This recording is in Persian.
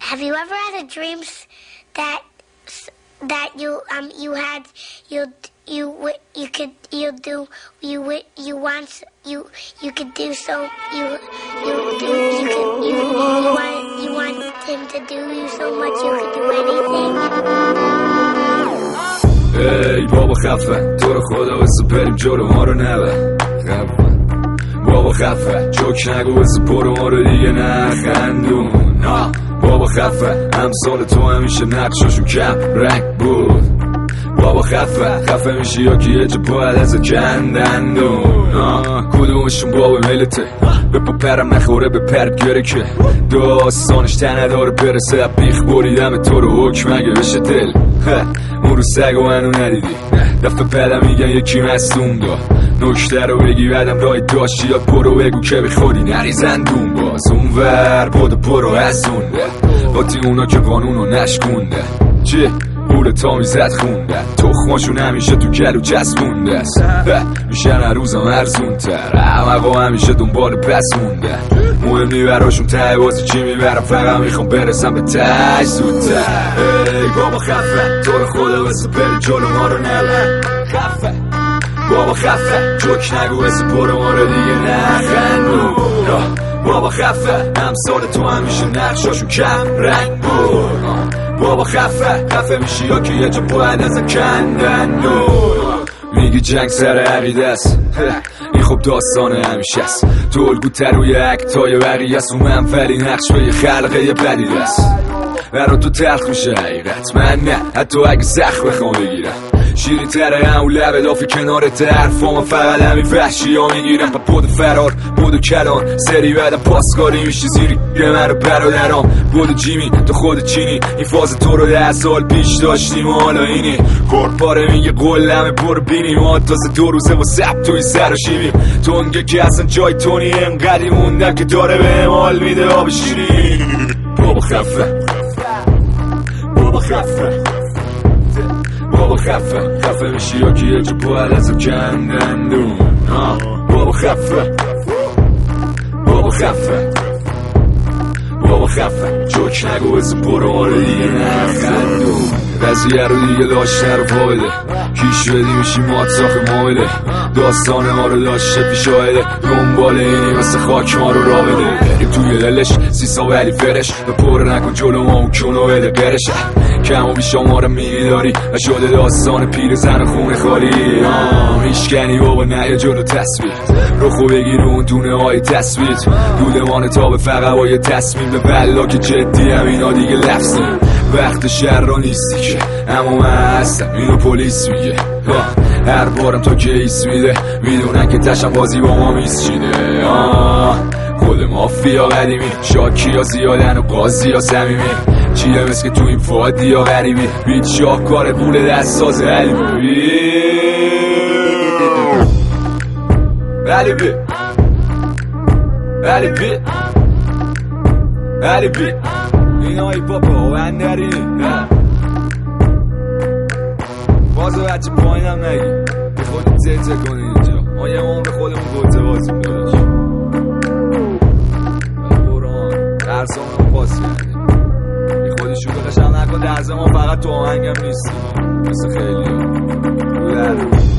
Have you ever had a dream that you could do so you want him to do you so much you could do anything. ای بابا خفه تو رو خدا بسه بریم جلو ما رو نبه بابا خفه جوک نگو بسه برو ما رو دیگه نخندون بابا خفه همسال تو همیشه نقشاشو کم رنگ بود بابا خفه میشی یا که یه جا باید از کندندون کدومشون بابا ملته به پا پرم نخوره به پرد گره که داستانش تنه داره برسه بیخ بریدم تو رو حکم اگه بشه دل اون رو سگ و منو ندیدی دفعه بعدم میگن یکی مستون داد نکته رو بگی بعدم رای داشتی یا برو بگو که بخوری نریزندون باز اون ور برو از اونده باتی اونا که قانونو نشکونده چی؟ پول تا میزد خونده تخماشون همیشه تو گلو چسبونده است میشن هر روزم ارزون تر همقا همیشه دنبال پس مونده مهم نی براشون ته بازی چی میبرم فقط میخوام برسم به تش زودتر ای بابا خفه تو رو خدا بسه بری جلو ما رو نبر خفه بابا خفه جوک نگو بسه برو ما رو دیگه نخندون بابا خفه همسال تو همیشه نقشاشون کم رنگ بود بابا خفه میشی یا که یه جا باید از کندندون میگی جنگ سر عقیده است این خب داستان همیشه است تو الگو تروی اکتای بقیه است و منفری نقش به یه خلقه یه بدیده است برا تو تلخ میشه حقیقت من نه حتی اگه سخت بخوام بگیرم شیرین تره همون لبه دافی کنار طرفام فقط همین وحشی ها میگیرم پا بود فرار بود کلان سری بعدم پاسکاری میشی زیری به من رو برادرام بود جیمی تو خود چینی این فاز تو رو 10 سال پیش داشتیم و حالا اینی کورپاره میگه قلمه برو بینی ما تازه 2 روزه با سب توی سر و شیبیم تونگه که اصلا جای تونی انقدی موندم که داره به امال میده آب شیری بابا خفه بابا خفه بابا خفه میشی یا که یه جا باید از کندندون بابا خفه جوک نگو بزن برو ما رو دیگه نخندون قضیه رو دیگه لاشتر و فایده کیش بدی میشی مات ساخ مایله داستان ما رو داشته پیش آیده دنبال اینی مثل خاک ما رو را بده بریم توی دلش 30 ولی فرش به پر نکن جلو ما اون کنو بده برشه کم و بیشا ما رو میداری و شده داستان پیر زن خونه خالی میشکنی بابا نه جلو تصویر رو خوب بگیر اون دونه های تصویر دودمان تا به فقط با یه تصمیم به بلا که جدی هم اینا دیگه لفظی وقت شهر را نیستی که اما من هستم اینو پلیس میگه هر بارم تا کیس میده میدونن که تشم بازی با ما میسچیده خود مافیا قدیمی شاکی ها زیادن و قاضی ها سمیمی چیه مثل که تو این فادی ها غریبی بیت شاهکار پول دست ساز علیبی علیبی این های پاپا و اندری بازو بچه پایینم نگی به خودت زیده کنی اینجا ما یه عمر خودمون گوته بازیم داشت بران درسامون پاس کردیم بی خودی شروعش هم نکن درزه ما فقط تو آهنگم نیستیم مثل خیلی ها